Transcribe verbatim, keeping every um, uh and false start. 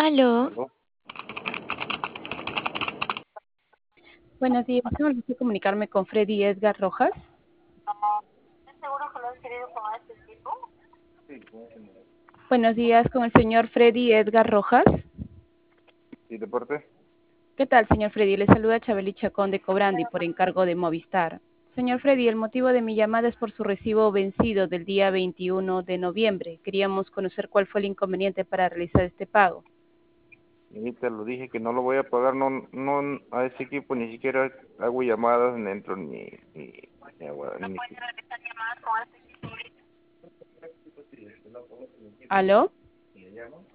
Aló, ¿Aló? Buenos días, tengo el gusto de comunicarme con Freddy Edgar Rojas. Sí, con ese número. Buenos días, con el señor Freddy Edgar Rojas. ¿Y de parte? ¿Qué tal, señor Freddy? Le saluda Chabeli Chacón de Cobrandi por encargo de Movistar. Señor Freddy, el motivo de mi llamada es por su recibo vencido del día veintiuno de noviembre. Queríamos conocer cuál fue el inconveniente para realizar este pago. Y te lo dije que no lo voy a pagar, no, no a ese equipo ni siquiera hago llamadas, ni entro ni, ni, ni, hago- ni- ¿Aló?